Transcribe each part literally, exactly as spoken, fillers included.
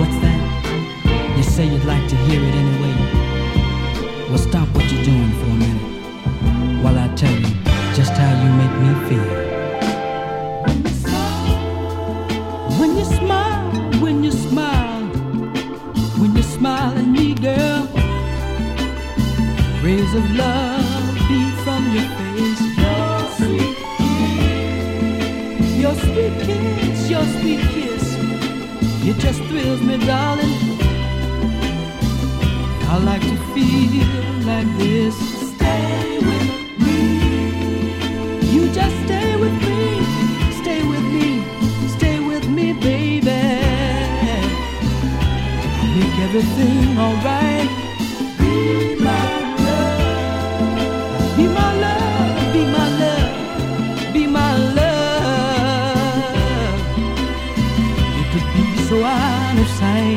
What's that? You say you'd like to hear it anyway. Well, stop what you're doing for a minute while I tell you just how you make me feel. When you smile, when you smile, when you smile at me, girl, rays of love beam from your face. Your sweet kiss, your sweet kiss, your sweet kiss, it just thrills me, darling. I like to feel like this. Stay with me. You just stay with me. Stay with me. Stay with me, baby. I'll make everything alright. Be my love. Be my love. Be my love. Be my love. You could be so out of sight.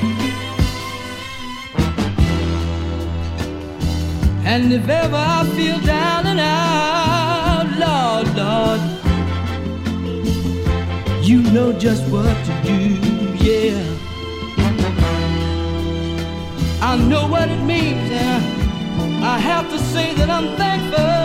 And if ever I feel down and out, Lord, Lord, you know just what to do, yeah. I know what it means, and I have to say that I'm thankful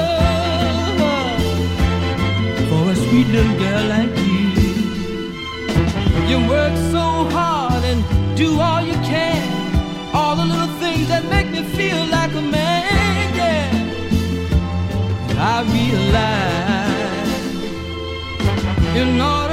for a sweet little girl like you. You work so hard and do all you can, all the little things that make me feel like a man, yeah. And I realize, you know,